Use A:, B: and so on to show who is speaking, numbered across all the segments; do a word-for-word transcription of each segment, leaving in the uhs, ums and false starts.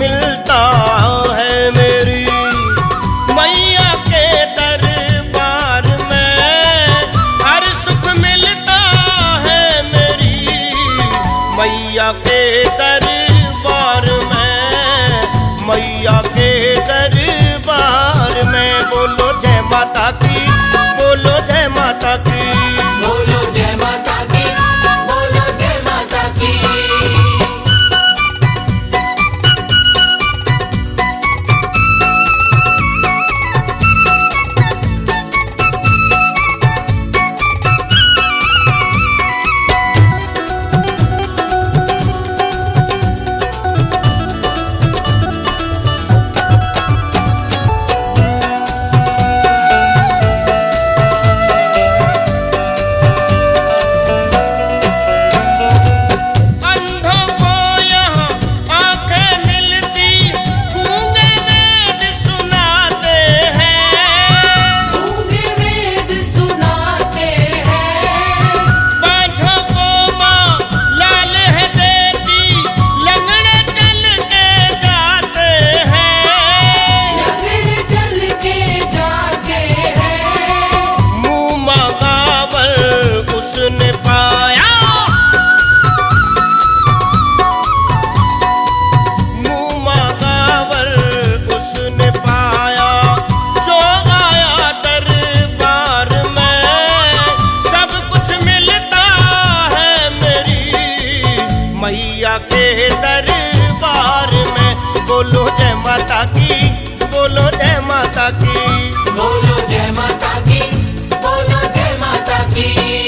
A: मिलता है मेरी मैया के दरबार में, हर सुख मिलता है मेरी मैया के दरबार में, मैया के दरबार में। बोलो जय माता की, बोलो जय माता की,
B: बोलो जय माता की, बोलो जय माता की।
A: मैया के दरबार में। बोलो जय माता की, बोलो जय माता की,
B: बोलो जय माता की, बोलो जय माता की।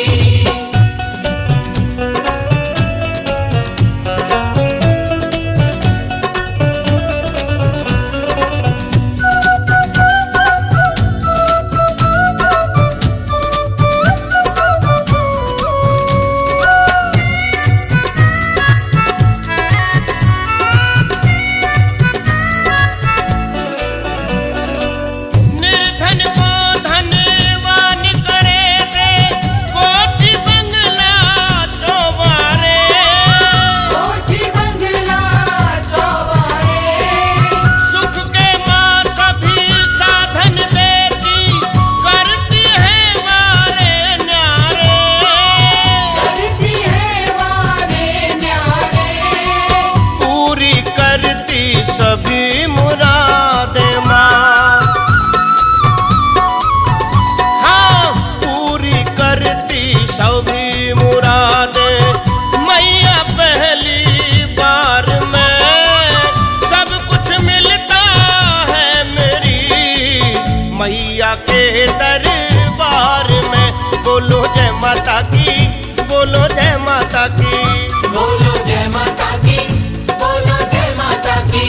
A: सभी मुरादें माँ, हाँ पूरी करती सभी मुरादें मैया पहली बार में। सब कुछ मिलता है मेरी मैया के दरबार में। बोलो जय माता की, बोलो जय माता की,
B: बोलो जय माता की, बोलो जय माता की।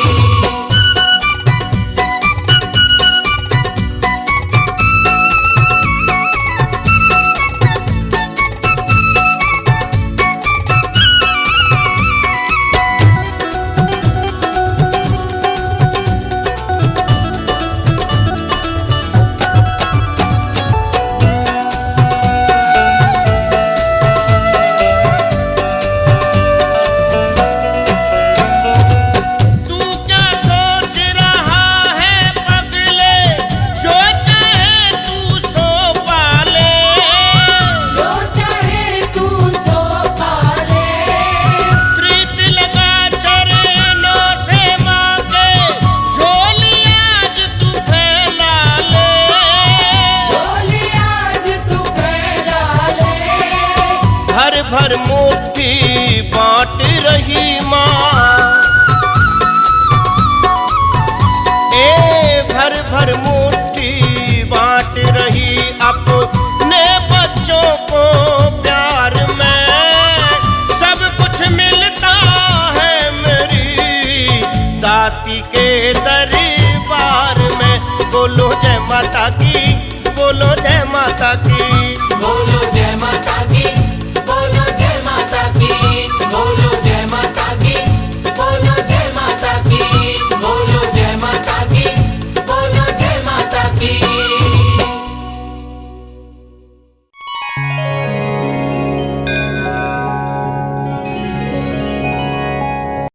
A: भर मुट्ठी बांट रही माँ, ए भर भर मुट्ठी बांट रही अपने बच्चों को प्यार में। सब कुछ मिलता है मेरी दाती के दरबार में। बोलो जय माता की, बोलो जय माता की,